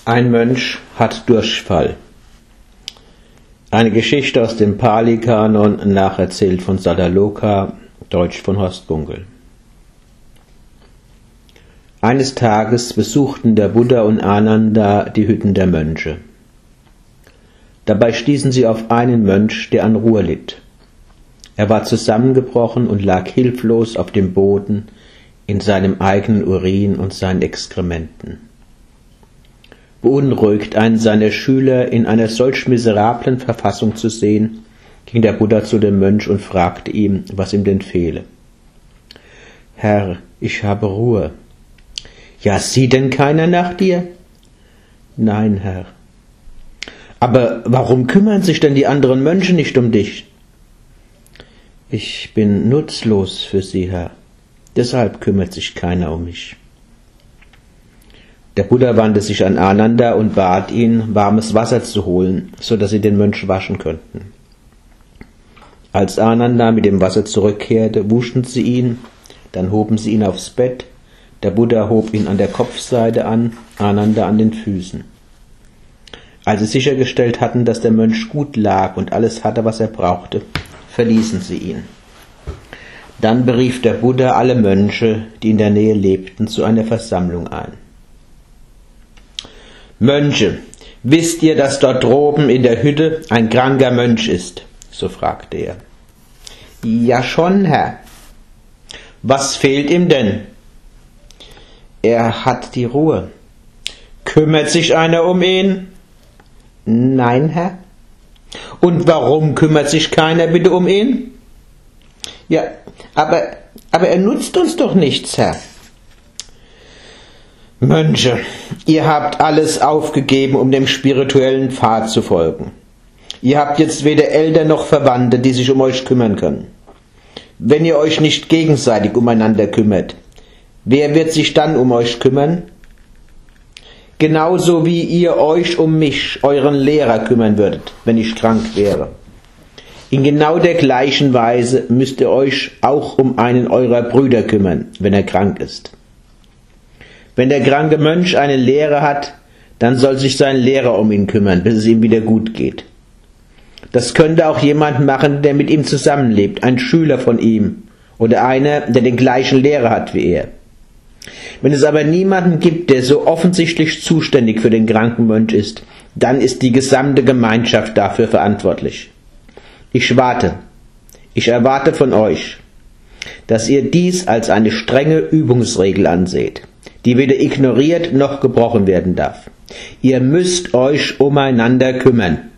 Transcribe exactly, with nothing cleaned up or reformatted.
Ein Mönch hat Durchfall. Eine Geschichte aus dem Pali-Kanon, nacherzählt von Sadaloka, Deutsch von Horst Gunkel. Eines Tages besuchten der Buddha und Ananda die Hütten der Mönche. Dabei stießen sie auf einen Mönch, der an Ruhr litt. Er war zusammengebrochen und lag hilflos auf dem Boden in seinem eigenen Urin und seinen Exkrementen. Beunruhigt, einen seiner Schüler in einer solch miserablen Verfassung zu sehen, ging der Buddha zu dem Mönch und fragte ihn, was ihm denn fehle. »Herr, ich habe Ruhe.« »Ja, sieht denn keiner nach dir?« »Nein, Herr.« »Aber warum kümmern sich denn die anderen Mönche nicht um dich?« »Ich bin nutzlos für sie, Herr. Deshalb kümmert sich keiner um mich.« Der Buddha wandte sich an Ananda und bat ihn, warmes Wasser zu holen, so dass sie den Mönch waschen könnten. Als Ananda mit dem Wasser zurückkehrte, wuschen sie ihn, dann hoben sie ihn aufs Bett. Der Buddha hob ihn an der Kopfseite an, Ananda an den Füßen. Als sie sichergestellt hatten, dass der Mönch gut lag und alles hatte, was er brauchte, verließen sie ihn. Dann berief der Buddha alle Mönche, die in der Nähe lebten, zu einer Versammlung ein. »Mönche, wisst ihr, dass dort droben in der Hütte ein kranker Mönch ist?« so fragte er. »Ja schon, Herr.« »Was fehlt ihm denn?« »Er hat die Ruhe.« »Kümmert sich einer um ihn?« »Nein, Herr.« »Und warum kümmert sich keiner bitte um ihn?« »Ja, aber, aber er nutzt uns doch nichts, Herr.« »Mönche, ihr habt alles aufgegeben, um dem spirituellen Pfad zu folgen. Ihr habt jetzt weder Eltern noch Verwandte, die sich um euch kümmern können. Wenn ihr euch nicht gegenseitig umeinander kümmert, wer wird sich dann um euch kümmern? Genauso wie ihr euch um mich, euren Lehrer, kümmern würdet, wenn ich krank wäre. In genau der gleichen Weise müsst ihr euch auch um einen eurer Brüder kümmern, wenn er krank ist. Wenn der kranke Mönch einen Lehrer hat, dann soll sich sein Lehrer um ihn kümmern, bis es ihm wieder gut geht. Das könnte auch jemand machen, der mit ihm zusammenlebt, ein Schüler von ihm oder einer, der den gleichen Lehrer hat wie er. Wenn es aber niemanden gibt, der so offensichtlich zuständig für den kranken Mönch ist, dann ist die gesamte Gemeinschaft dafür verantwortlich. Ich warte, ich erwarte von euch, dass ihr dies als eine strenge Übungsregel anseht, die weder ignoriert noch gebrochen werden darf. Ihr müsst euch umeinander kümmern.